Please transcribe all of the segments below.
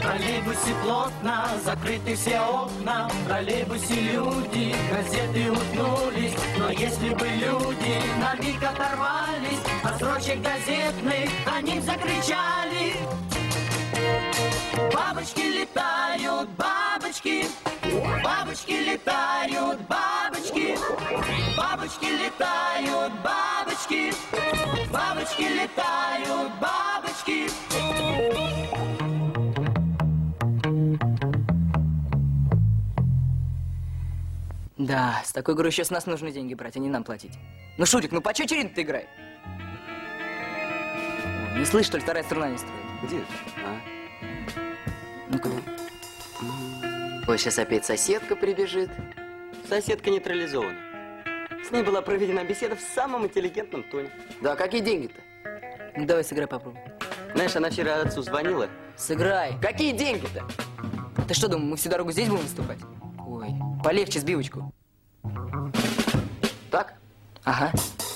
В троллейбусе плотно закрыты все окна, в троллейбусе люди газеты уткнулись. Но если бы люди на миг оторвались от строчек газетных, они б закричали: бабочки летают, бабочки, бабочки летают, бабочки, бабочки летают, бабочки, бабочки летают, бабочки. Да, с такой игрой еще с нас нужны деньги брать, а не нам платить. Ну, Шурик, ну по чё очередно-то играй? Не слышишь, что ли, вторая струна не строит? Где это? Ну-ка. Ой, сейчас опять соседка прибежит. Соседка нейтрализована. С ней была проведена беседа в самом интеллигентном тоне. Да, какие деньги-то? Ну, давай сыграй, попробуй. Знаешь, она вчера отцу звонила. Сыграй. Какие деньги-то? Ты что, думал, мы всю дорогу здесь будем выступать? Ой, полегче сбивочку. Так? Ага.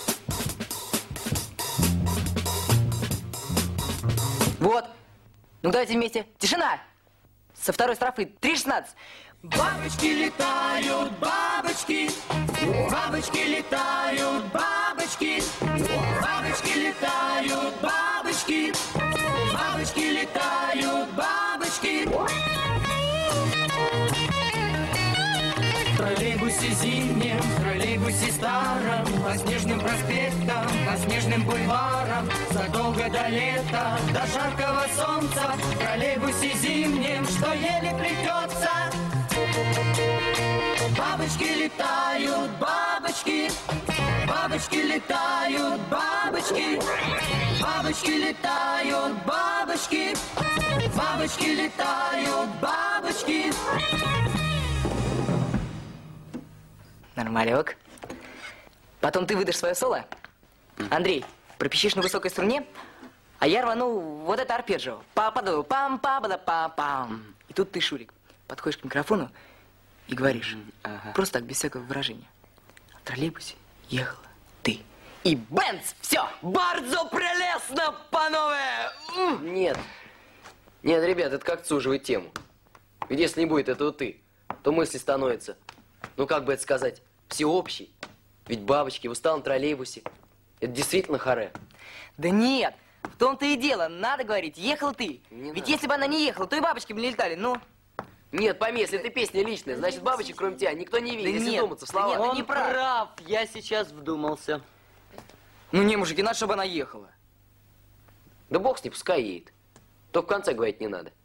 Вот. Ну давайте вместе. Тишина! Со второй строфы 3:16. Бабочки летают, бабочки, бабочки летают, бабочки, бабочки летают, бабочки, бабочки летают, бабочки. В троллейбусе зимнем, в троллейбусе старом, по снежным проспектам, по снежным бульварам, задолго до лета, до жаркого солнца, в троллейбусе зимнем, что еле плетется. Бабочки летают, бабочки, бабочки летают, бабочки, бабочки летают, бабочки, бабочки летают, бабочки. Нормалек. Потом ты выдашь свое соло. Андрей, пропищишь на высокой струне, а я рвану вот это арпеджио. Па-па-ду, пам-па-ба-да-па-пам. И тут ты, Шурик, подходишь к микрофону и говоришь, просто так, без всякого выражения. В троллейбусе ехала ты. И бэнц! Все! Бардзо прелестно, панове! Нет. Нет, ребят, это как суживает тему. Ведь если не будет этого ты, то мысли становятся, ну как бы это сказать, всеобщей. Ведь бабочки в усталом троллейбусе. Это действительно харе. Да нет! В том-то и дело, надо говорить, ехал ты. Не Ведь надо. если бы она не ехала, то и бабочки бы не летали, ну. Нет, пойми, если это песня личная, значит бабочек, кроме тебя, никто не видит. Да Если нет, вдуматься в да слова. нет, Он не прав. прав, я сейчас вдумался. Ну не, мужики, надо, чтобы она ехала. Да бог с ней, пускай едет. Только в конце говорить не надо.